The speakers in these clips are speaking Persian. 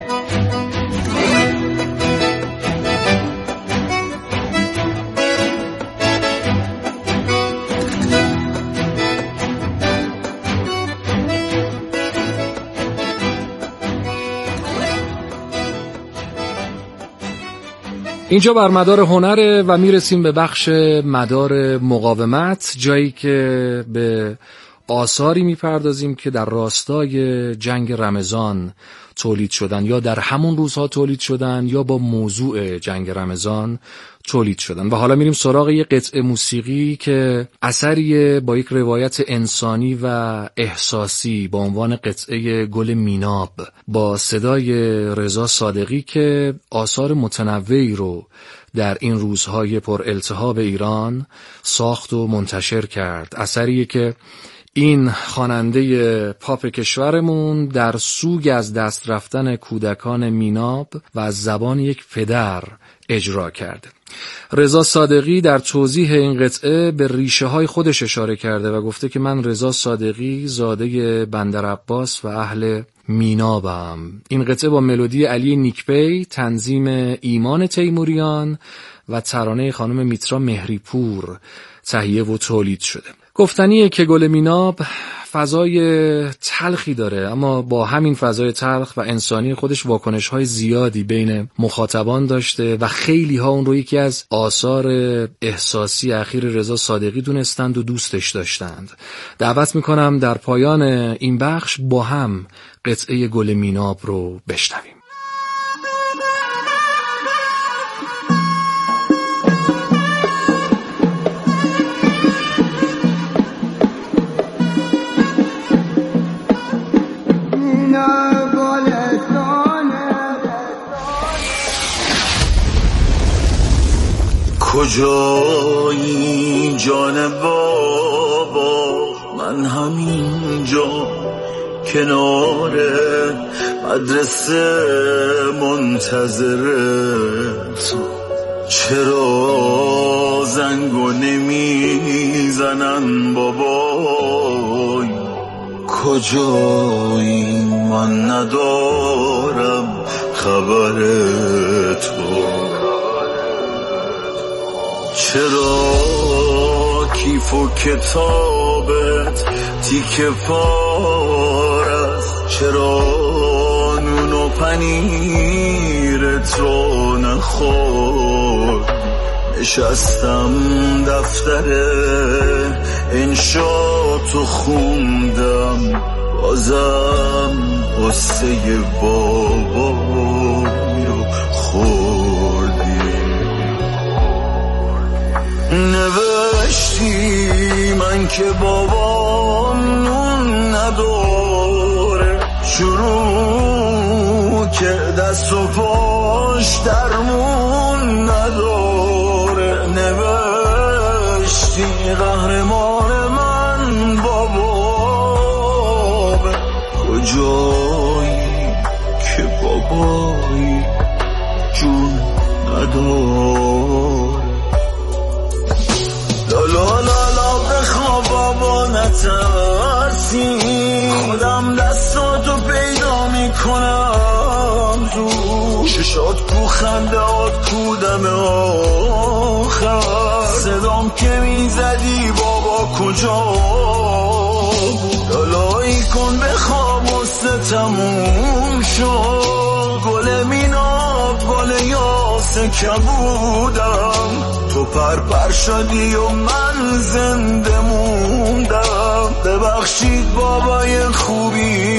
اینجا بر مدار هنره و میرسیم به بخش مدار مقاومت، جایی که به آثاری میپردازیم که در راستای جنگ رمضان تولید شدن یا در همون روزها تولید شدن یا با موضوع جنگ رمضان تولید شدن. و حالا میریم سراغ یه قطعه موسیقی که اثری با یک روایت انسانی و احساسی با عنوان قطعه گل میناب با صدای رضا صادقی که آثار متنوعی رو در این روزهای پر التهاب ایران ساخت و منتشر کرد. اثریه که این خواننده پاپ کشورمون در سوگ از دست رفتن کودکان میناب و از زبان یک پدر اجرا کرده. رضا صادقی در توضیح این قطعه به ریشه های خودش اشاره کرده و گفته که من رضا صادقی زاده بندر عباس و اهل مینابم. این قطعه با ملودی علی نیکپی، تنظیم ایمان تیموریان و ترانه خانم میترا مهریپور تهیه و تولید شده. گفتنیه که گل میناب فضای تلخی داره، اما با همین فضای تلخ و انسانی خودش واکنش‌های زیادی بین مخاطبان داشته و خیلی ها اون رو یکی از آثار احساسی اخیر رضا صادقی دونستند و دوستش داشتند. دعوت میکنم در پایان این بخش با هم قطعه گل میناب رو بشنویم. کجایی جان بابا، من همینجا کنار مدرسه منتظرت. چرا زنگو نمیزنن بابای؟ کجایی من ندارم خبر تو؟ چرا کیف و کتابت تیکه پار است؟ چرا نون و پنیرت رو نخور؟ نشستم دفتر انشاتو خوندم، بازم قصه بابایی رو خوردی. نوشتی من که بابا نون نداره، شروع که دست و پاش درمون نداره. نوشتی قهرمان من بابا، کجایی که بابایی جون نداره. لا لا لا بخواب بابا نترسی، خودم دستاتو پیدا میکنم تو چشات کو خندهات کو دم آخر. صدام که میزدی بابا کجا بود؟ لالایی کن بخواب مست تموم شد. گل میناب گل یاسه کبودم، تو پر شدی و من زنده موندم. ببخشید بابای خوبی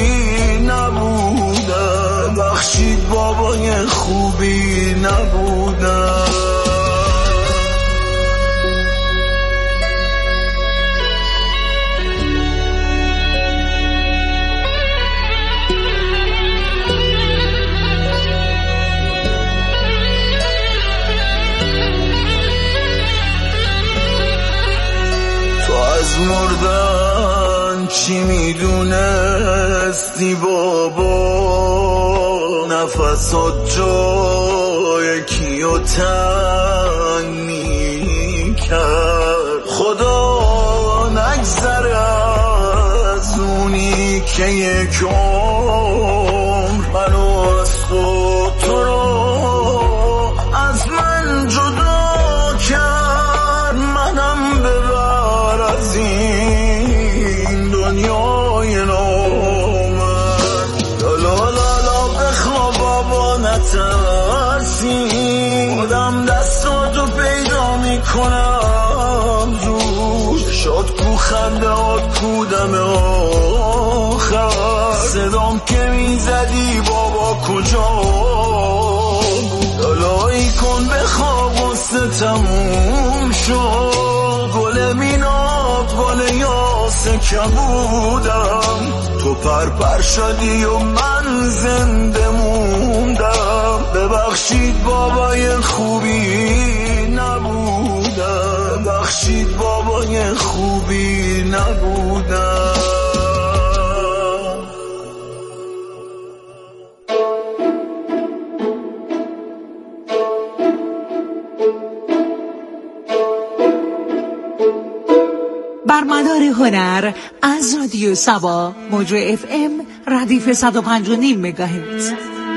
نبودم، ببخشید بابای خوبی نبودم. مردن چی میدونستی بابا؟ نفسات جای کیو تنگ میکرد. خدا نگذره از اونی که یک عمر منو از خود نترسی خودم دستاتو پیدا میکنم روش شد کو خنده ها کودم آخر صدام که میزدی بابا کجا دلایی کن بخواب غصه تموم شد گل مینات بال یاسه کبودم تو پر شدی و من زنده موندم ببخشید بابای خوبی نبودم ببخشید بابای خوبی نبودم بر مدار هنر از رادیو سبا موج FM ردیف 105.5 مگاهرتز.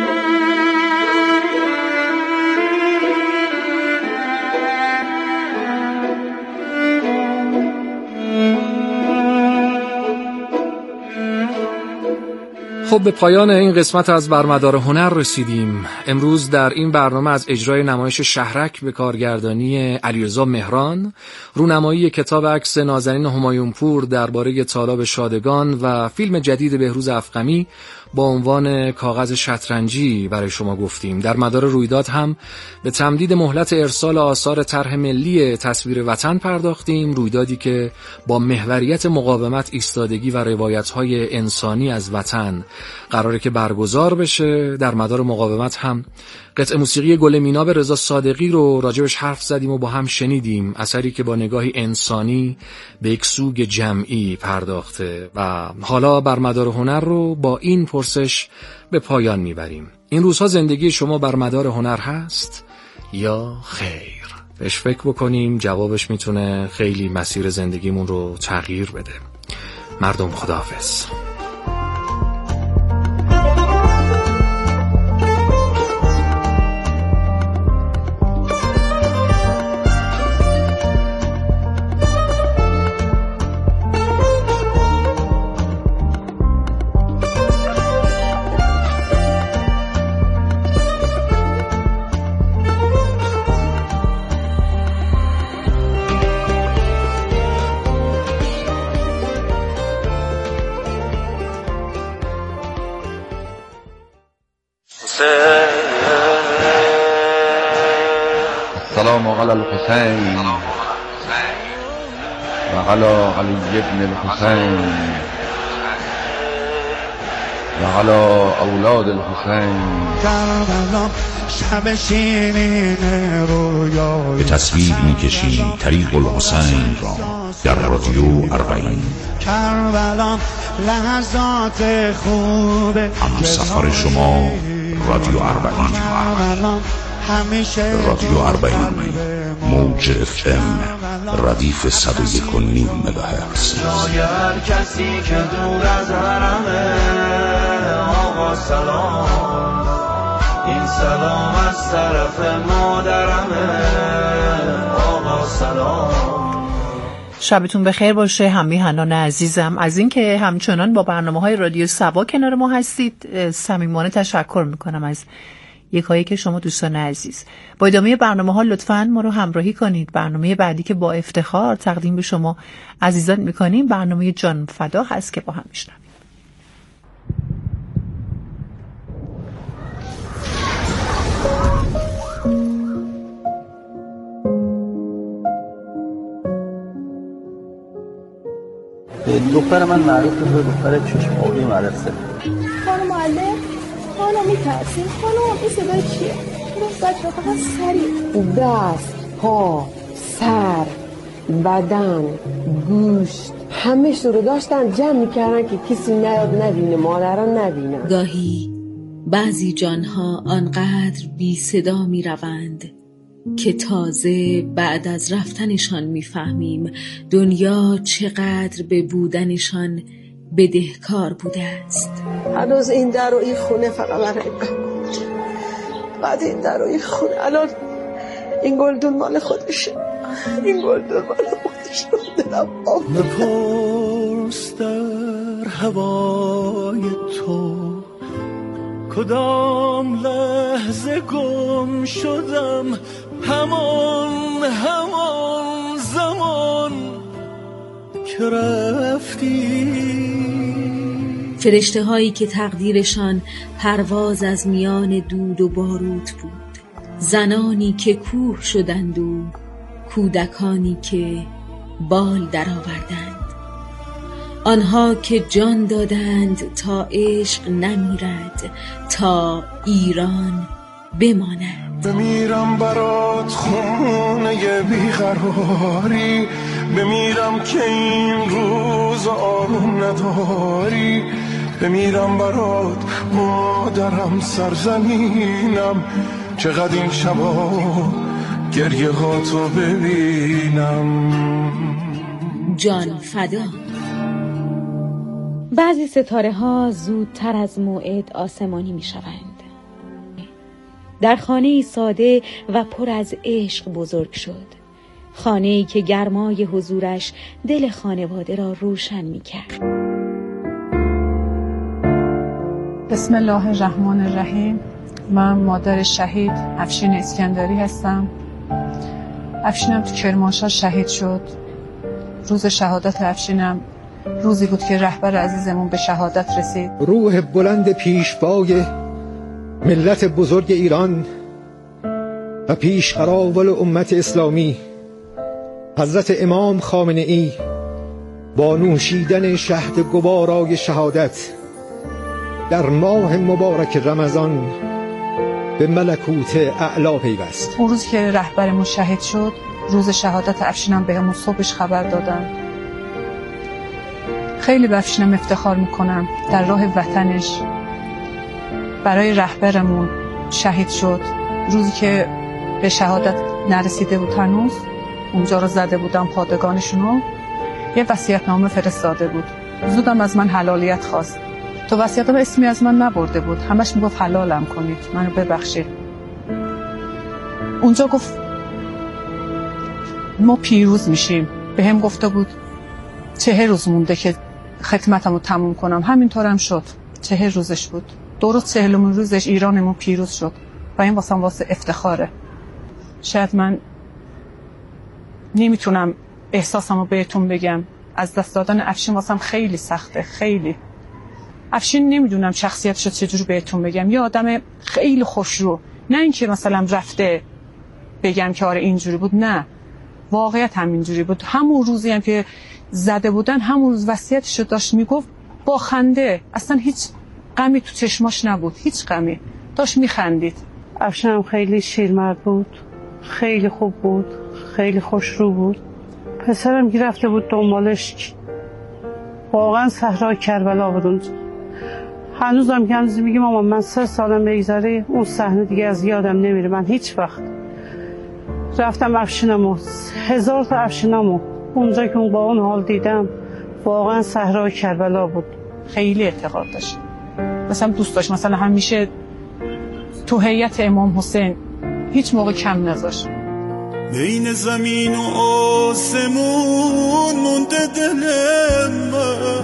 خب به پایان این قسمت از برمدار هنر رسیدیم. امروز در این برنامه از اجرای نمایش شهرک به کارگردانی علیرضا مهران، رونمایی کتاب عکس نازنین همایونپور درباره تالاب شادگان و فیلم جدید بهروز افخمی با عنوان کاغذ شطرنجی برای شما گفتیم. در مدار رویداد هم به تمدید مهلت ارسال آثار طرح ملی تصویر وطن پرداختیم، رویدادی که با محوریت مقاومت، ایستادگی و روایت‌های انسانی از وطن قراره که برگزار بشه. در مدار مقاومت هم قطعه موسیقی گل میناب رضا صادقی رو راجبش حرف زدیم و با هم شنیدیم، اثری که با نگاهی انسانی به یک سوگ جمعی پرداخته. و حالا بر مدار هنر رو با این پرسش به پایان میبریم: این روزها زندگی شما بر مدار هنر هست یا خیر؟ بهش فکر بکنیم، جوابش میتونه خیلی مسیر زندگیمون رو تغییر بده. مردم خداحافظ. السلام علی الحسین و علی علی ابن الحسین و علی اولاد الحسین. به تصویر می‌کشیم طریق الحسین را در رادیو اربعین. هم سفر شما رادیو اربعین. رادیو اربعین موج FM ردیف 101.5 مگاهرتز. هر کسی که دور از حرمه آقا سلام، این سلام از طرف مادرمه آقا سلام. شبتون بخیر باشه هم میهنان عزیزم از اینکه همچنان با برنامه‌های رادیو سبا کنار ما هستید. صمیمانه تشکر میکنم از یکایی که شما دوستان عزیز. با ادامه برنامه‌ها لطفاً ما رو همراهی کنید. برنامه بعدی که با افتخار تقدیم به شما عزیزان میکنیم برنامه جان فدا هست که با هم میشنویم. دختر من معروف به دختر چشم‌آبی مدرسه. خانم معلم، حالا میترسیم. خانم این صدای چیه؟ چرا بچه فقط سریع؟ دست، پا، سر، بدن، گوشت همه رو داشتن جمع میکردن که کسی نیاد نبینه، مادران نبینن. گاهی بعضی جانها آنقدر بی صدا می روند که تازه بعد از رفتنشان میفهمیم دنیا چقدر به بودنشان بدهکار بوده است. هنوز این در و این خونه فقط برای بعد این در و این خونه الان این گلدون مال خودشه، این گلدون مال خودشه. دلم بپرس در هوای تو کدام لحظه گم شدم، همان زمان که رفتی. فرشته هایی که تقدیرشان پرواز از میان دود و باروت بود، زنانی که کوه شدند و کودکانی که بال درآوردند، آنها که جان دادند تا عشق نمیرد، تا ایران بماند. بمیرم برات خونه بیقراری، بمیرم که این روز آروم نداری، بمیرم برات مادرم سرزمینم، چقدر این شبا گریه ها تو ببینم. جان فدا. بعضی ستاره ها زودتر از موعد آسمانی می شوند. در خانه‌ای ساده و پر از عشق بزرگ شد، خانه‌ای که گرمای حضورش دل خانواده را روشن می کرد. بسم الله الرحمن الرحیم. من مادر شهید افشین اسکندری هستم. افشینم تو کرمانشاه شهید شد. روز شهادت افشینم روزی بود که رهبر عزیزمون به شهادت رسید. روح بلند پیشوای ملت بزرگ ایران و پیشقراول امت اسلامی حضرت امام خامنه ای با نوشیدن شهد گوارای شهادت در ماه مبارک رمضان به ملکوت اعلا پیوست. اون روز که رهبرمون شهید شد، روز شهادت افشینم بهمون صبحش خبر دادن. خیلی به افشینم افتخار میکنم. در راه وطنش برای رهبرمون شهید شد. روزی که به شهادت نرسیده بود هنوز، اونجا رو زده بودم پادگانشونو، یه وصیت‌نامه فرستاده بود. زودم از من حلالیت خواست. تو وصیتم اسمی از من نبرده بود، همش میگفت حلالم کنید، منو ببخشید. اونجا گفت ما پیروز میشیم. به هم گفته بود 40 روز مونده که ختمتمو تموم کنم. همینطورم شد. 40 روزش بود. درست 40مین روزش ایرانمون پیروز شد و این واسه افتخاره. شاید من نمیتونم احساسمو بهتون بگم. از دست دادن افشین واسم خیلی سخته، خیلی. افشین نمیدونم شخصیتشو چجوری بهتون بگم. یه آدم خیلی خوشرو، نه اینکه مثلا رفته بگم که آره اینجوری بود، نه، واقعیت همینجوری بود. همون روزی هم که زده بودن، همون روز وصیتشو داشت میگفت با خنده، اصلا هیچ غمی تو چشماش نبود، هیچ غمی، داشت میخندید. افشینم خیلی شیرمرد بود، خیلی خوب بود، خیلی خوشرو بود. پسرم که رفته بود دنبالش، واقعا صحرای کربلا بود اونجا. هنوزم که میگه مامان من 3 سالم بگذره اون صحنه دیگه از یادم نمیره. من هیچ وقت رفتم افشینمو، 1000 تا افشینمو اونجا که با اون حال دیدم، واقعا صحرای کربلا بود. خیلی اعتقاد داشت، مثلا دوست داشت مثلا همیشه تو هیئت امام حسین هیچ موقع کم نذاشت. بین زمین و آسمون مونده دل من،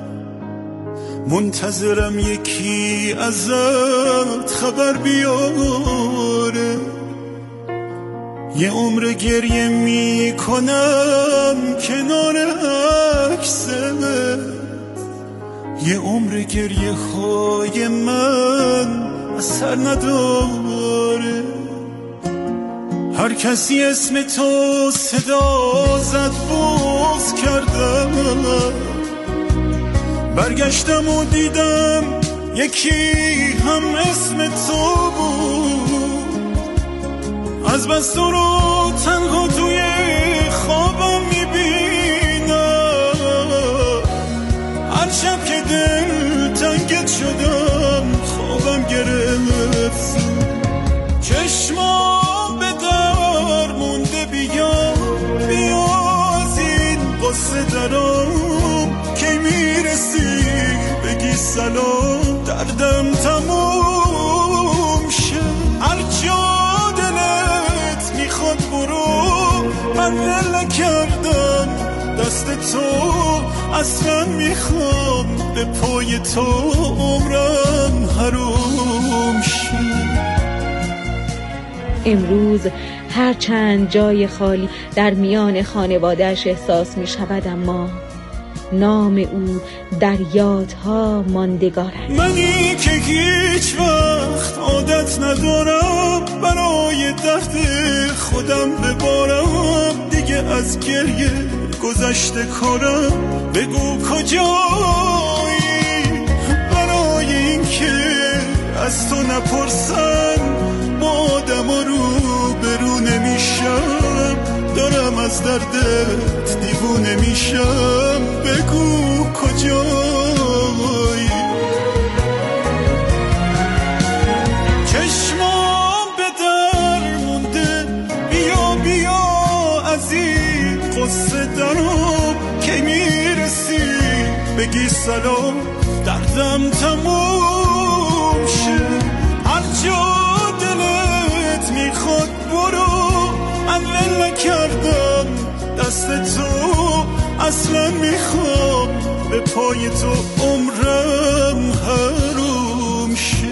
منتظرم یکی ازت خبر بیاره. یه عمر گریه میکنم کنار عکست، یه عمر گریه های من اثر نداره. هر کسی اسم تو صدا زد بغض کردم، برگشتم و دیدم یکی هم اسم تو بود. از بس تو رو تنها توی خوابم میبینم، هر شب که دل تنگت شدم خوابم گرفت. چشما به در مونده بیا از این قصه درام، کی میرسی بگی سلام دردم تموم شه. هر جا دلت میخواد برو، من نکردم دست تو، اصلا میخوام به پای تو عمرم حروم امروز هر چند جای خالی در میان خانواده‌اش احساس می شود، اما نام او در یادها ماندگار است. منی که هیچ وقت عادت ندارم برای درد خودم ببارم، دیگه از گریه گذشته کارم، بگو کجایی برای این که از تو نپرسن، با آدم رو برو نمیشم، دارم از دردت دیوونه میشم، بگو کجایی. چشمام به در مونده، بیا بیا از این قصه درم، که میرسی بگی سلام دردم تموم شه، هر جا دلت میخواد برو، من ول نکردم دست تو، اصلا میخوام به پای تو عمرم حروم شه.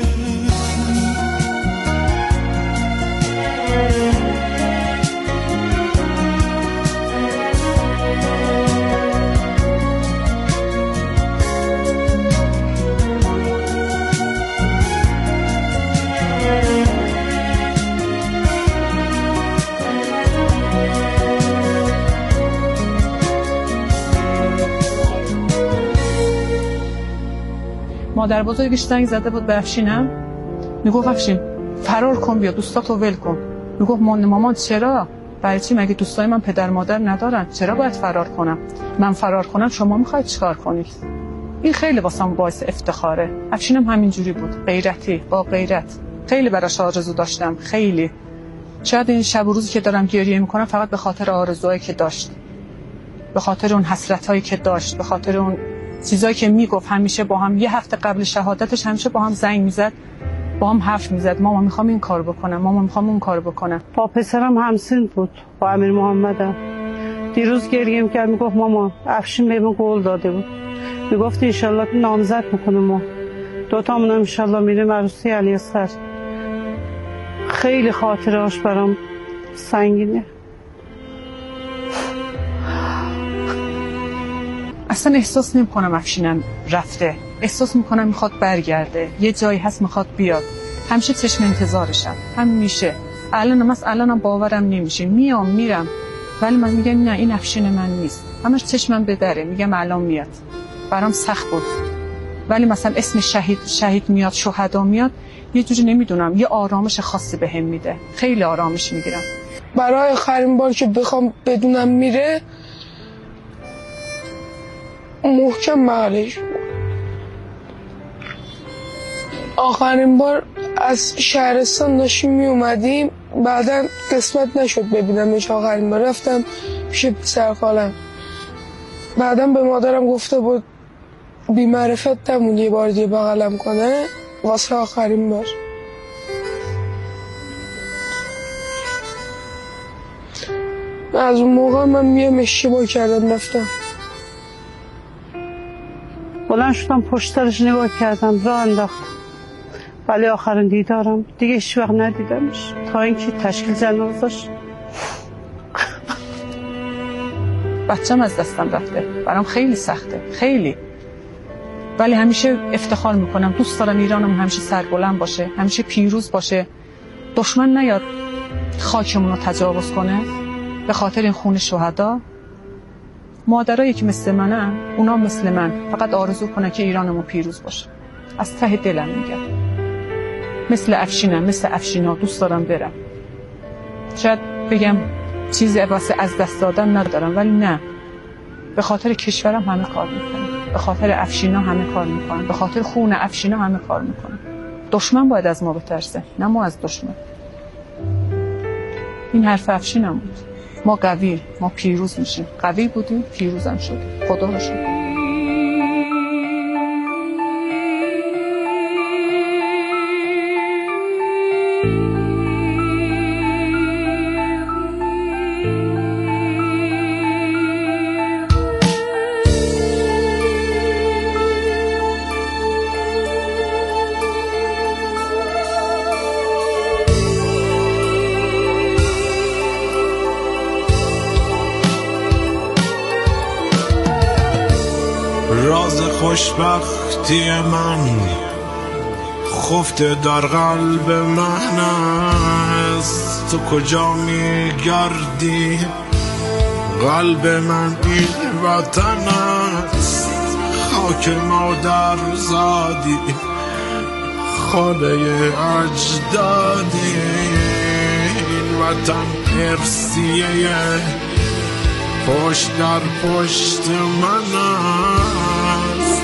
مادر بزرگش زنگ زده بود به افشینم، میگفت افشین فرار کن بیا دوستاتو ول کن. میگفت مامان چرا؟ برای چی؟ مگه دوستای من پدر مادر ندارن؟ چرا باید فرار کنم؟ من فرار کنم شما میخواید چیکار کنید؟ این خیلی واسم باعث افتخاره. افشینم همینجوری بود، غیرتی، با غیرت. خیلی براش آرزو داشتم، خیلی. شاید این شب و روزی که دارم گریه میکنم فقط به خاطر آرزوهایی که داشت، به خاطر اون حسرتایی که داشت، به خاطر اون چیزایی که میگفت. همیشه با هم، یه هفته قبل شهادتش همیشه با هم زنگ میزد، با هم حرف میزد، مامان میخوام این کار بکنم، مامان میخوام اون کار بکنم. با پسرم همسن بود، با امیر محمدم. دیروز گریه میکرد، میگفت مامان افشین بهمون قول داده بود، میگفت انشالله نامزد میکنه، ما دوتامون انشالله میریم عروسی علیاصغر. خیلی خاطرهاش برام سنگینه. اصلا احساس نمی‌کنم افشینم رفته، احساس می‌کنم میخواد برگرده، یه جایی هست میخواد بیاد. همیشه چشم انتظارشم، همیشه. الانم باورم نمیشه، میام میرم، ولی من میگم نه این افشین من نیست. همش چشمم به دره، میگم الان میاد. برام سخت بود، ولی مثلا اسم شهید میاد، شهدا میاد، یه جوری نمیدونم، یه آرامش خاصی بهم میده. خیلی آرامش میگیرم. برای آخرین بار که بخوام بدونم میره، محکم بغلش بود. آخرین بار از شهرستان داشتیم می اومدیم، بعدا قسمت نشد ببینمش. آخرین بار رفتم پیش پسر خالم، بعدا به مادرم گفته بود بی معرفت نمون یه بار دیگه بغلم کنه واسه آخرین بار. از اون موقع من میم اشتباه کردم، رفتم بلند شدم پشت سرش نگاه کردم، راه انداختم، ولی آخرین دیدارم دیگه هیچ وقت ندیدمش تا اینکه تشکیل جنازش. بچه‌م از دستم رفته، برام خیلی سخته، خیلی. ولی همیشه افتخار میکنم، دوست دارم ایرانم همیشه سربلند باشه، همیشه پیروز باشه، دشمن نیاد خاکمون رو تجاوز کنه به خاطر این خون شهدا. مادرایی که مثل منن، اونا مثل من فقط آرزو کنن که ایرانمون پیروز باشه. از ته دلم میگم، مثل افشینم، مثل افشینا دوست دارم برم. شاید بگم چیزی واسه از دست دادن ندارم، ولی نه، به خاطر کشورم همه کار میکنم، به خاطر افشینا همه کار میکنم، به خاطر خون افشینا همه کار میکنم. دشمن باید از ما بترسه، نه ما از دشمن. این حرف افشینم بود. ما قوی، ما پیروز میشیم. قوی بودیم، پیروزم شدیم. خدا رو شکر. خوشبختی من خفته در قلب من است. تو کجا میگردی؟ قلب من این وطن است. خاک مادر زادی، خانه اجدادی. این وطن ارثیه پشت در پشت من است.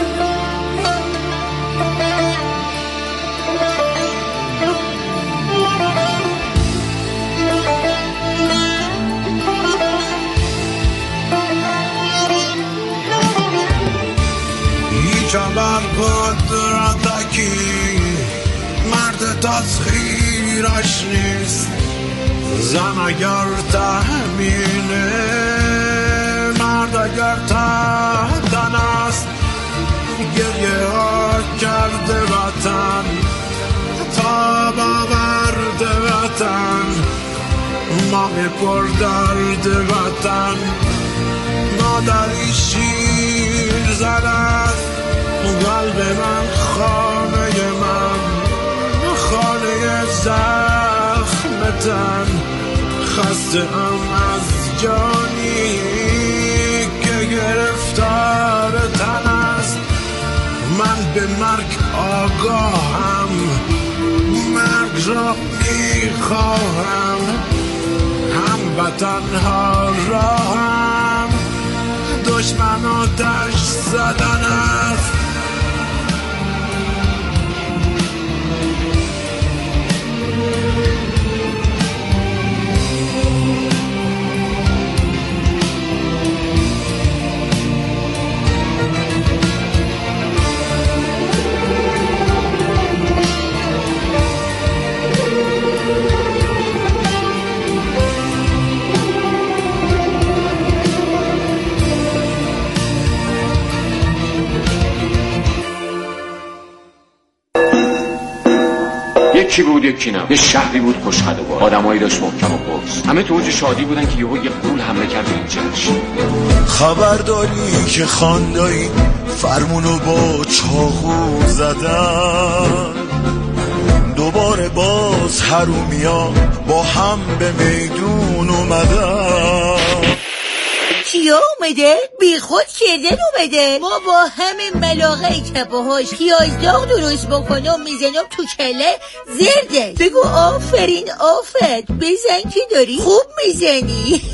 هیچ بر قدرتکی مرد تسخیرش نیست. زن اگر تحمیله، مرد اگر تحتن است. گریه ها کرده وطن، تاب آورده وطن، ماه پر درد وطن. مادری شیر زند قلب من، خانه من، خانه زخم تن. خسته ام از جانی که گرفتار تن است. من به مرگ آگاهم، مرگ را میخواهم. هم وطن ها را هم دشمن آتش زدن است. یکی بود یکی نه. یه شهری بود خوشخد و باد، آدمایی داشت محکم و قرص. همه تو اوج شادی بودن که یهو یه غول حمله کرد به این جشن. خبر داری که خاندایی فرمونو با چاقو زدن. دوباره باز حرومیا با هم به میدون اومدن. کیا اومده؟ بی خود کردن اومده. ما با همین ملاقه که باهاش پیازداغ درست بکنم میزنم تو کله زرده. بگو آفرین آفت، بزن که داری خوب میزنی.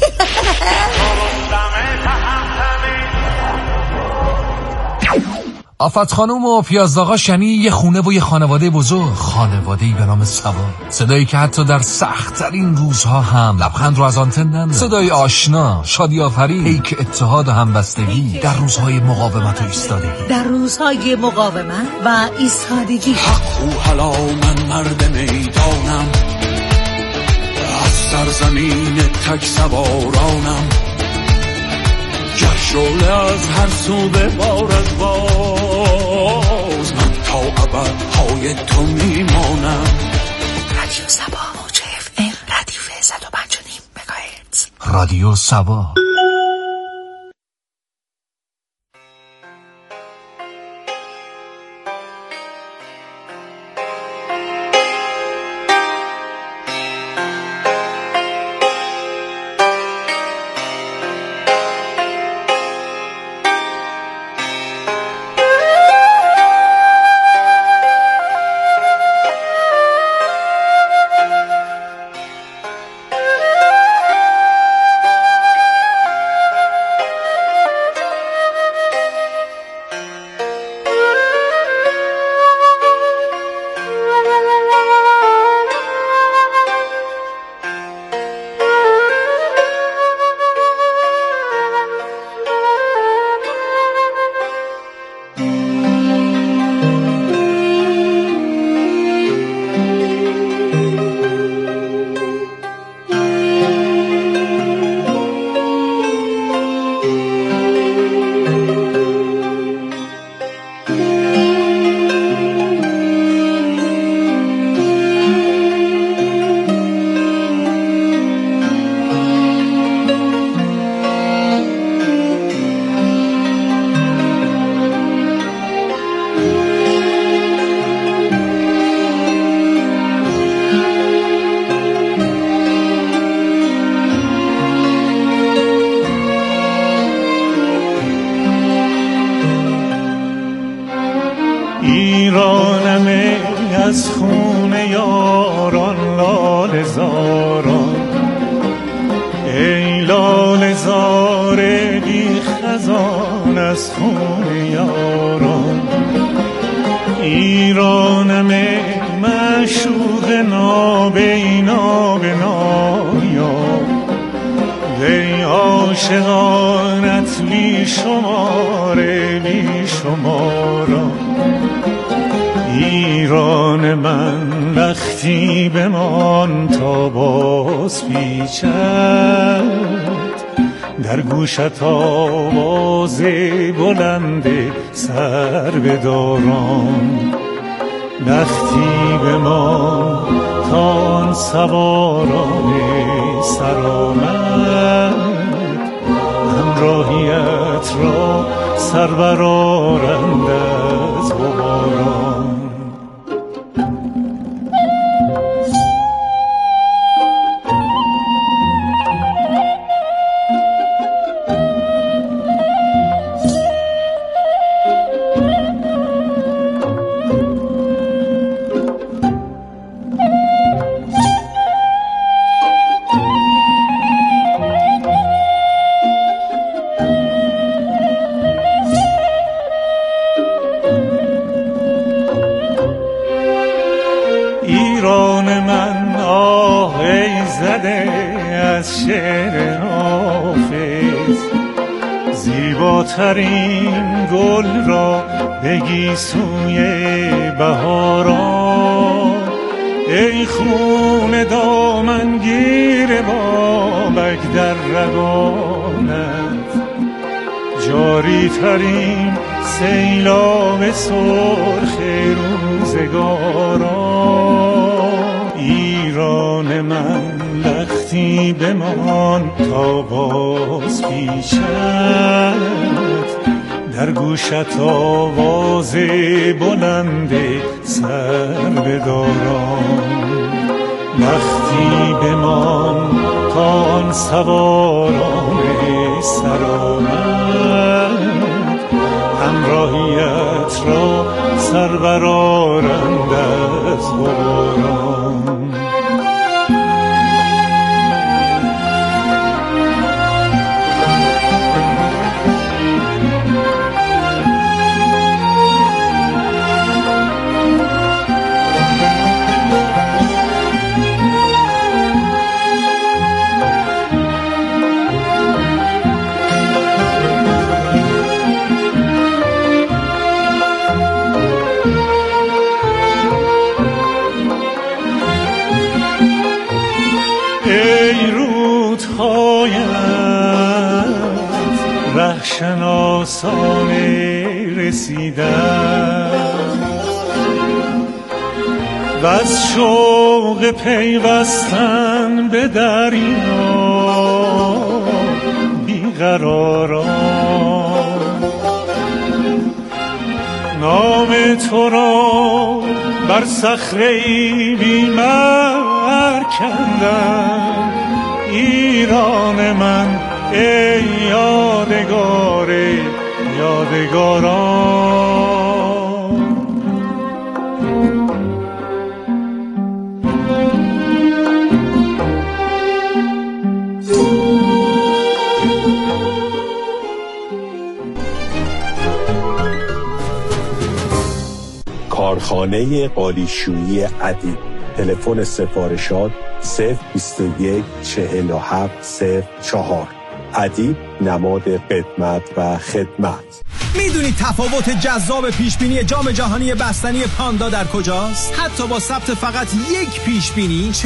آفت خانوم و پیازداغا شنی یه خونه و یه خانواده بزرگ، خانواده‌ای به نام سوا. صدایی که حتی در سخت‌ترین روزها هم لبخند رو از آن تندن. صدای آشنا، شادی آفرین، پیک اتحاد و همبستگی در روزهای مقاومت و ایستادگی. در روزهای مقاومت و ایستادگی. حق و حلا من مرد میدانم، از سرزمین تک سوارانم. گر شعله از هر سو به بار از باز، من تا ابد پای تو میمانم. رادیو سبا موج FM ردیف 105.5 مگاهرتز. رادیو سبا. از خون یاران. ایرانم معشوق نابینا به نایا، وی عاشقانت بی شماره بی شمارا. ایران من لختی بمان تا باز پیچد، در گوشت آواز بلند سر بداران. لختی بمان تا آن سواران سرآمد، همراهیت را سر برآرند از غباران. ایران من آه ای زده از شعر حافظ، زیباترین گل را بگی سوی بهاران. ای خون دامنگیر بابک در رگانت، جاری ترین سیلاب سرخ روزگاران. ایران من لختی بمان تا باز پیچد، در گوشت آواز بلند سر بداران. لختی بمان تا آن سواران سرآمد، همراهیت را سر برآرند از غباران. ای رودهایت رهشناسانه رسیدن، و از شوق پیوستن به دریا بیقراران. نام تو را بر صخره‌ای بی‌مر کندم. ایران من ای یادگار یادگاران. کارخانه قالیشویی ادیب. تلفن سفارشات 021 47 04. ادیب نماد قدمت و خدمت. میدونید تفاوت جذاب پیشبینی جام جهانی بستنی پاندا در کجاست؟ حتی با ثبت فقط یک پیشبینی